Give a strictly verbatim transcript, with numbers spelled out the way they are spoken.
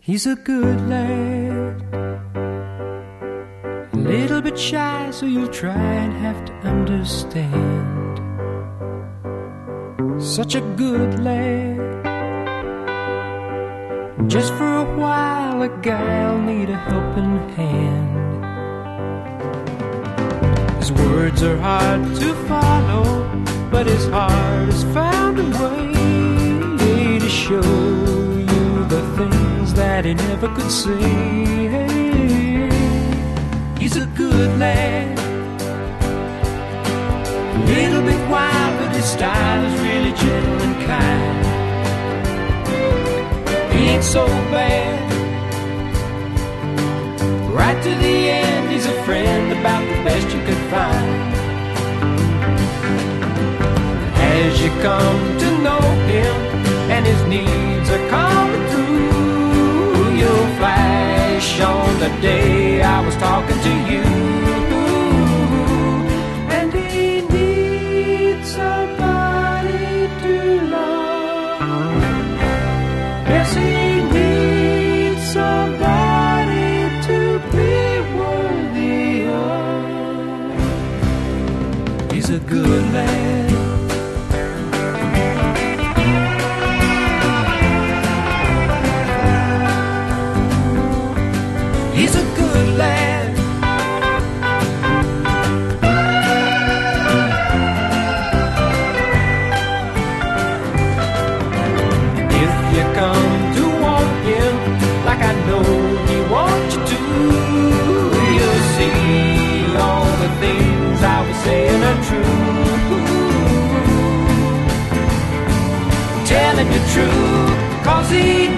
He's a good lad, a little bit shy, so you'll try and have to understand. Such a good lad, just for a while a guy'll need a helping hand. His words are hard to follow, but his heart has found a way to show you the things that he never could say. He's a good lad, a little bit wild, but his style is really gentle and kind. He ain't so bad, right to the end. He's a friend, about the best you could find. As you come to know him and his needs are coming through, you'll flash on the day I was talking to you. And he needs somebody to love. Yes, he needs somebody to be worthy of. He's a good lad. He's a good lad. And if you come to want him like I know he wants you to, you'll see all the things I was saying are true. Telling you true, 'cause he